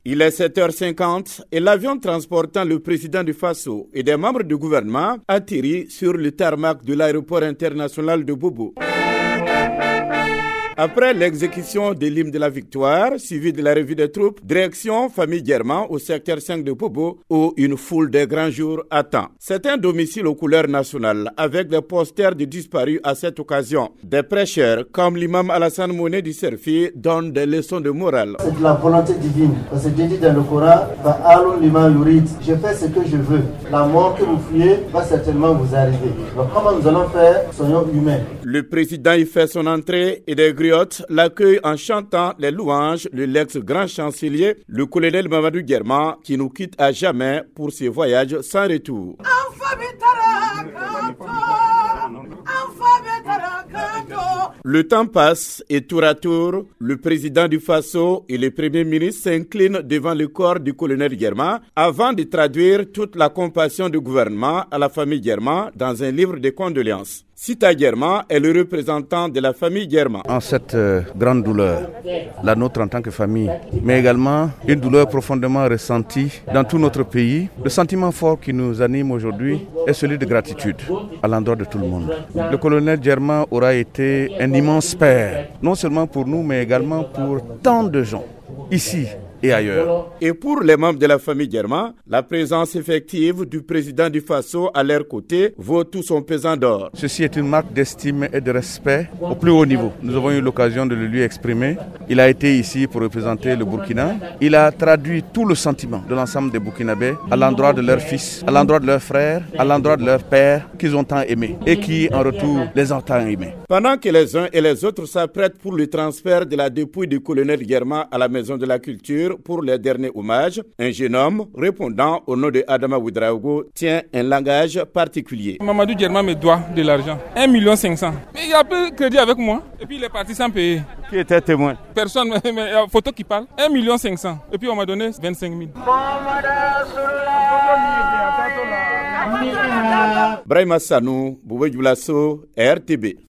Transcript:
Il est 7h50 et l'avion transportant le président du Faso et des membres du gouvernement atterrit sur le tarmac de l'aéroport international de Bobo. Après l'exécution de l'hymne de la victoire, suivi de la revue des troupes, direction famille Germain au secteur 5 de Bobo, où une foule de grands jours attend. C'est un domicile aux couleurs nationales, avec des posters de disparus à cette occasion. Des prêcheurs, comme l'imam Alassane Mouné du Serfi, donnent des leçons de morale. C'est de la volonté divine, parce que Dieu dit dans le Coran, je fais ce que je veux. La mort que vous fuyez va certainement vous arriver. Donc comment nous allons faire? Soyons humains. Le président y fait son entrée et des griottes l'accueillent en chantant les louanges de l'ex-grand chancelier, le colonel Mamadou Germain, qui nous quitte à jamais pour ses voyages sans retour. Le temps passe et tour à tour, le président du Faso et le premier ministre s'inclinent devant le corps du colonel Germain avant de traduire toute la compassion du gouvernement à la famille Germain dans un livre de condoléances. Sita Germain est le représentant de la famille Germain. En cette grande douleur, la nôtre en tant que famille, mais également une douleur profondément ressentie dans tout notre pays, le sentiment fort qui nous anime aujourd'hui est celui de gratitude à l'endroit de tout le monde. Le colonel Germain aura été un immense père, non seulement pour nous, mais également pour tant de gens, ici et ailleurs. Et pour les membres de la famille Germain, la présence effective du président du Faso à leur côté vaut tout son pesant d'or. Ceci est une marque d'estime et de respect au plus haut niveau. Nous avons eu l'occasion de le lui exprimer. Il a été ici pour représenter le Burkina. Il a traduit tout le sentiment de l'ensemble des Burkinabés à l'endroit de leurs fils, à l'endroit de leurs frères, à l'endroit de leurs pères qu'ils ont tant aimés et qui en retour les ont tant aimés. Pendant que les uns et les autres s'apprêtent pour le transfert de la dépouille du colonel Germain à la Maison de la Culture pour les derniers hommages, un jeune homme répondant au nom de Adama Ouedraogo tient un langage particulier. Mamadou Germain me doit de l'argent, 1 500 000. Mais il y a peu de crédit avec moi et puis il est parti sans payer. Qui était témoin? Personne, mais il y a photo qui parle. 1 500 000 et puis on m'a donné 25 000. Brahima Sanou, Boubé Djoulasso, RTB.